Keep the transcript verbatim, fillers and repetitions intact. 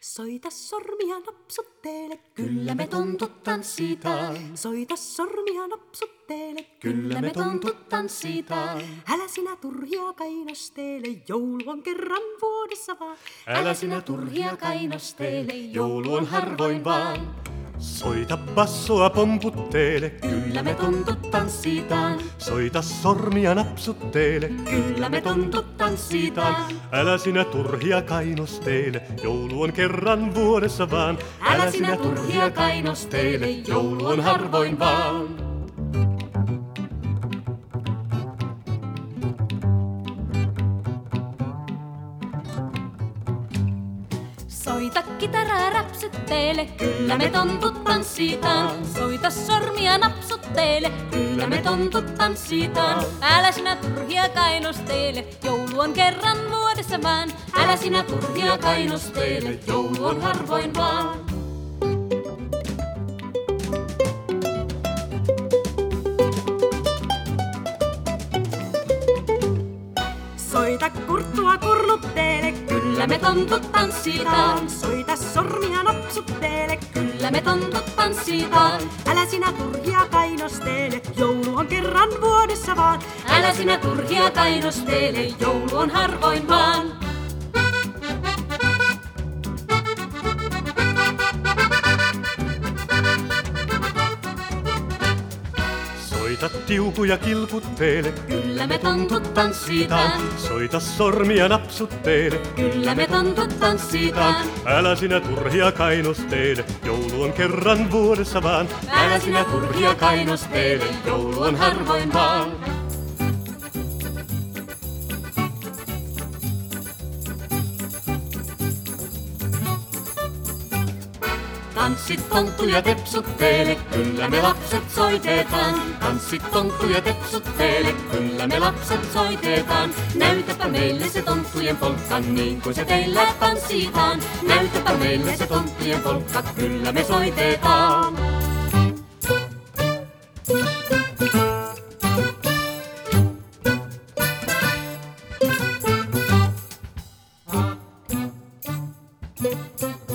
Soita sormia napsuttele, Kyllä me tontut tanssitaan. Soita sormia napsuttele, Kyllä me tontut tanssitaan. Älä sinä turhia kainostele, joulu on kerran vuodessa vaan. Älä sinä turhia kainostele, joulu on harvoin vaan. Soita bassoa pomputteele, Kyllä me tontut tanssitaan. soita sormia napsutteele. Kyllä me tontut tanssitaan. Älä sinä turhia kainostele, joulu on kerran vuodessa vaan. Älä sinä turhia kainostele, joulu on harvoin vaan. Soita kitaraa rapsutteele, Kyllä me tontut tanssitaan. soita sormia napsutteele, Kyllä me tontut tanssitaan. älä sinä turhia kainostele, joulu on kerran vuodessa vaan. Älä sinä turhia kainostele, joulu on harvoin vaan. Soita kurttua kurnuttele, Kyllä me tontut tanssitaan. Soita sormia napsuttele, Kyllä me tontut tanssitaan. Älä sinä turhia kainostele, joulu on kerran vuodessa vaan. Älä sinä turhia kainostele, joulu on harvoin vaan. Soita tiukuja kilkutteele, Kyllä me tontut tanssitaan. soita sormia napsutteele. Kyllä me tontut tanssitaan. Älä sinä turhia kainostele, joulu on kerran vuodessa vaan. Älä sinä turhia kainostele, joulu on harvoin vaan. Tanssit tonttuja tepsutteele, kyllä me lapset soitetaan. Tanssit tonttuja tepsutteele, kyllä me lapset soitetaan. Näytäpä meille se tonttujen polkka, niin kuin se teillä tanssitaan. Näytäpä meille se tonttujen polkka, kyllä me soitetaan. Thank you.